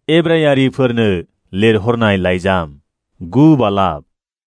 एब्रायारिफोरनो लिरहरनाय लाइजाम 9 बालाब।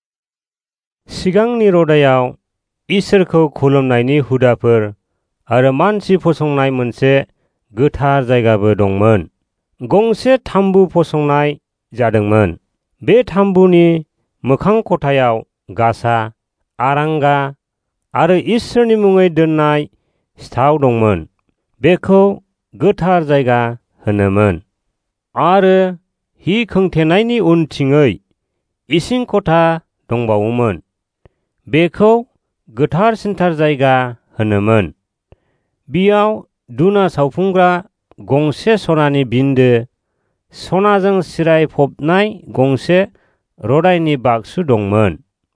सिगांनि रदायाव इसोरखौ खुलुमनायनि हुदाफोर आरो मानसि फसंनाय मोनसे गोथार जायगाबो दंमोन। गंसे थाम्बु फसंनाय जादोंमोन। बे थाम्बुनि मोखां खथायाव गासा, आरांगा आरो इसोरनि मुङै दोननाय सिथाव दंमोन। बेखौ गोथार जायगा होनोमोन। आरो हि खोंथेनायनि उनथिङै इसिं खथा दंबावोमोन। बेखौ गोथारसिनथार जायगा होनोमोन। बियाव धुना सावफुंग्रा गंसे सनानि बिन्दो, सनाजों सिरायफबनाय गंसे रदायनि बाक्सु दंमोन।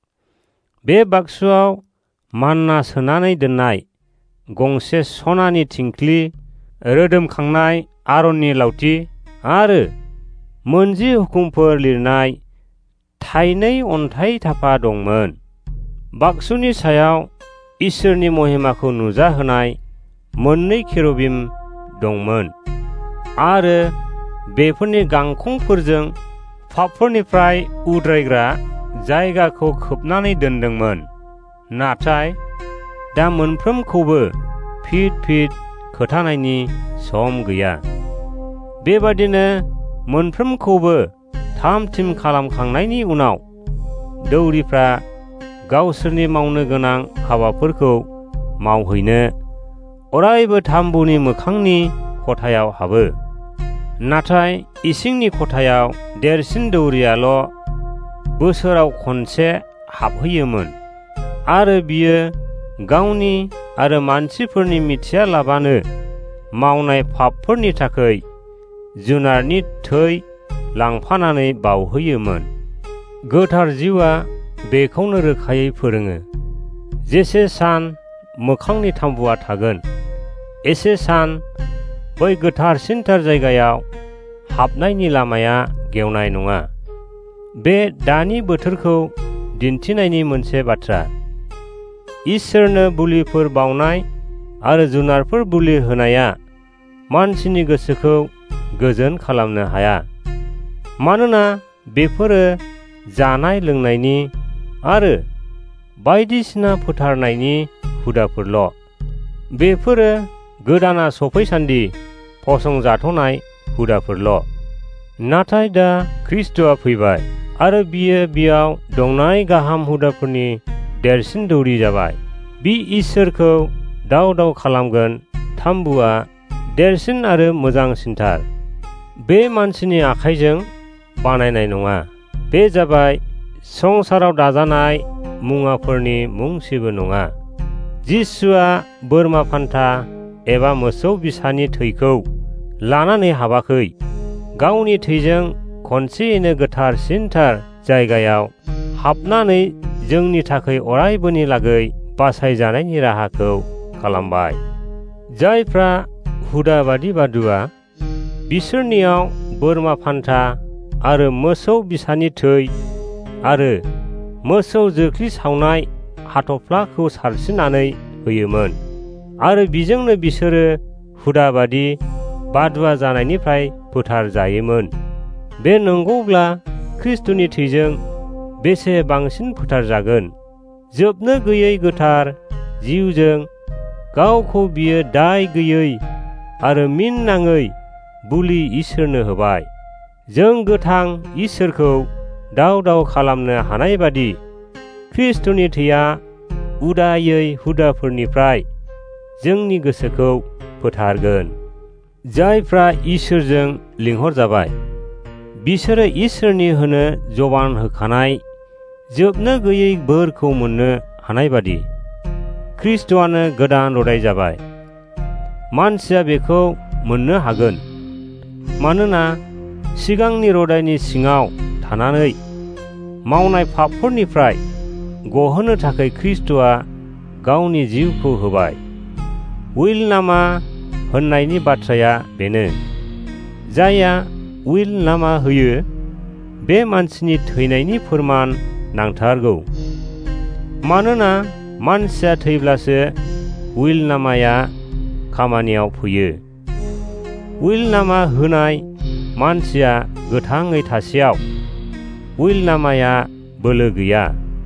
बे बाक्सुआव मान्ना सोनानै दोननाय गंसे सनानि थिंख्लि, रोदोमखांनाय आरननि लावथि आरो 10 हुकुमफोर लिरनाय 2 अन्थाइ थाफा दंमोन। बाक्सुनि सायाव इसोरनि महिमाखौ नुजाहोनाय 2 केरुबिम दंमोन आरो बेफोरनि गांखंफोरजों पापफोरनिफ्राय उद्रायग्रा जायगाखौ खोबनानै दोनदोंमोन। नाथाय दा मोनफ्रोमखौबो फिट फिट खोथानायनि सम गैया। बेबादिनो मोनफ्रोमखौबो थाम-थिम खालामखांनायनि उनाव दौरिफ्रा गावसोरनि मावनो गोनां हाबाफोरखौ मावहैनो अरायबो थाम्बुनि मोखांनि खथायाव हाबो। नाथाय इसिंनि खथायाव देरसिन दौरियाल' बोसोराव खनसे हाबहैयोमोन आरो बियो गावनि आरो मानसिफोरनि मिथियालाबानो मावनाय पापफोरनि थाखाय जुनारनि थै लांफानानै बावहैयोमोन। गोथार जिउआ बेखौनो रोखायै फोरोङो। जेसे सान मोखांनि थाम्बुआ थागोन, एसे सान बै गोथारसिनथार जायगायाव हाबनायनि लामाया गेवनाय नङा। बे दानि बोथोरखौ दिन्थिनायनि मोनसे बाथ्रा। इसोरनो बुलिफोर बावनाय आरो जुनारफोर बुलि होनाया मानसिनि गोसोखौ गोजोन खालामनो हाया। मानोना बेफोरो जानाय लोंनायनि आरो बायदिसिना फोथारनायनि हुदाफोरल'। बेफोरो गोदाना सफैसान्दि फसंजाथ'नाय हुदाफोरल'। नाथाय दा ख्रिस्ट'आ फैबाय आरो बियो बियाव दंनाय गाहाम हुदाफोरनि देरसिन दौरि जाबाय। बि इसोरखौ दाव दाव खालामगोन थाम्बुआ देरसिन आरो मोजांसिनथार। बे मानसिनि आखाइजों बानायनाय नङा। बे जाबाय संसाराव दाजानाय मुवाफोरनि मुंसेबो नङा। जिसुआ बोरमा फान्था एबा मोसौ बिसानि थैखौ लानानै हाबाखै। गावनि थैजों खनसेयैनो गोथारसिनथार जायगायाव हाबनानै जोंनि थाखाय अरायबोनि लागै बासायजानायनि राहाखौ खालामबाय। जायफ्रा हुदाबादि बादुवा, बिसोरनियाव बोरमा फान्था आरो मोसौ बिसानि थै आरो मोसौ जोख्लि सावनाय हाथफ्लाखौ सारसिनानै होयोमोन आरो बिजोंनो बिसोरो हुदाबादि बादुवा जानायनिफ्राय फोथार जायोमोन। बे नंगौब्ला ख्रिस्ट'नि थैजों बेसे बांसिन फोथार जागोन। जोबनो गैयै गोथार जिउजों गावखौ बियो दाय गैयै आरो मिन नाङै बुलि इसोरनो होबाय। जों गोथां इसोरखौ दाव दाव खालामनो हानाय बादि ख्रिस्ट'नि थैया उदायै हुदाफोरनिफ्राय जोंनि गोसोखौ फोथारगोन। जायफ्रा इसोरजों लिंहरजाबाय, बिसोरो इसोरनि होनो जबान होखानाय जोबनो गैयै बोरखौ मोननो हानाय बादि ख्रिस्ट'आनो गोदान रदाय जाबाय। मानसिया बेखौ मोननो हागोन। मानोना सिगांनि रदायनि सिङाव थानानै मावनाय पापफोरनिफ्राय गहोनो थाखाय ख्रिस्ट'आ गावनि जिउखौ होबाय। उइल नामा होननायनि बाथ्राया बेनो। जायहा उइल नामा होयो, बे मानसिनि थैनायनि फोरमान नांथारगौ। मानोना मानसिया थैब्लासो उइल नामाया खामानियाव फैयो। उइल नामा होनाय मानसिया गोथाङै थासेयाव उइलनामाया बोलो गैया।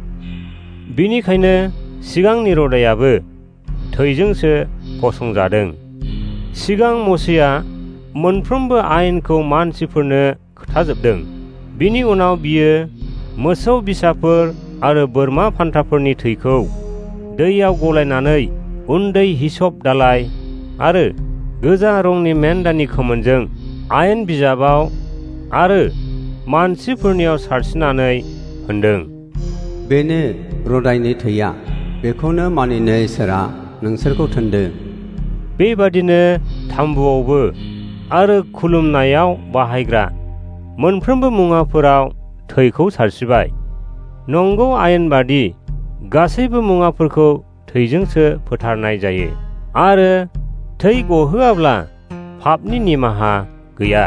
बिनिखायनो सिगांनि रदायाबो थैजोंसो फसंजादों। सिगां मसेया मोनफ्रोमबो आयेनखौ मानसिफोरनो खोथाजोबदों। बिनि उनाव बियो मोसौ बिसाफोर आरो बोरमा फान्थाफोरनि थैखौ दैयाव गलायनानै उन्दै हिसप दालाय आरो गोजा रंनि मेन्दानि खोमोनजों आयेन बिजाबाव आरो मानसिफोरनियाव सारस्रिनानै होनदों, बेनो रदायनि थैया, बेखौनो मानिनो इसोरा नोंसोरखौ थोनदों। बेबादिनो थाम्बुआवबो आरो खुलुमनायाव बाहायग्रा मोनफ्रोमबो मुवाफोराव थैखौ सारस्रिबाय। नंगौ आयेन बादि गासैबो मुवाफोरखौ थैजोंसो फोथारनाय जायो आरो थै गहोआब्ला पापनि निमाहा गैया।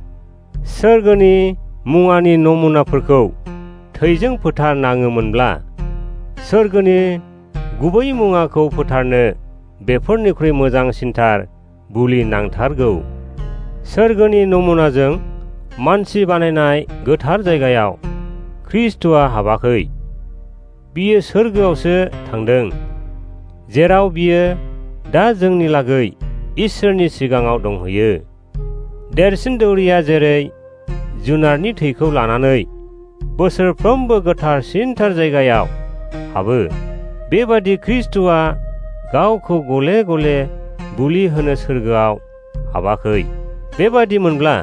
सोरगोनि मुवानि नमुनाफोरखौ थैजों फोथारनाङोमोनब्ला सोरगोनि गुबै मुवाखौ फोथारनो बेफोरनिख्रुइ मोजांसिनथार बुलि नांथारगौ। सोरगोनि नमुनाजों मानसि बानायनाय गोथार जायगायाव ख्रिस्ट'आ हाबाखै। बियो सोरगोआवसो थांदों, जेराव बियो दा जोंनि लागै इसोरनि सिगाङाव दंहैयो। देरसिन दौरिया जेरै जुनारनि थैखौ लानानै बोसोरफ्रोमबो गोथारसिनथार जायगायाव हाबो, बेबादि ख्रिस्ट'आ गावखौ गले गले बुलि होनो सोरगोआव हाबाखै। बेबादि मोनब्ला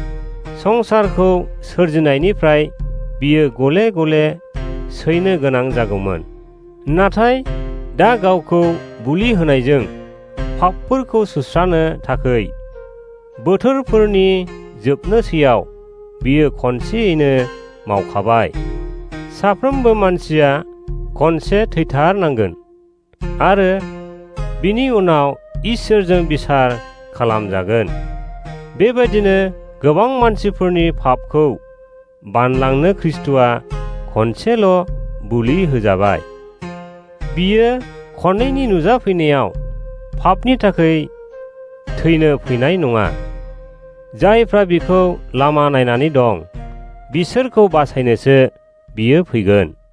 संसारखौ सोरजिनायनिफ्राय बियो गले गले सैनो गोनां जागौमोन। नाथाय दा गावखौ बुलि होनायजों पापफोरखौ सुस्रानो थाखै बोथोरफोरनि जोबनोसैयाव बियो खनसेयैनो मावखाबाय। साफ्रोमबो मानसिया खनसे थैथारनांगोन आरो बिनि उनाव इसोरजों बिसार खालामजागोन। बेबायदिनो गोबां मानसिफोरनि पापखौ बानलांनो ख्रिस्ट'आ खनसेल' बुलि होजाबाय। बियो खननैनि नुजाफैनायाव पापनि थाखाय थैनो फैनाय नङा। जायफ्रा बिखौ लामा नायनानै दं बिसोरखौ बासायनोसो बियो फैगोन।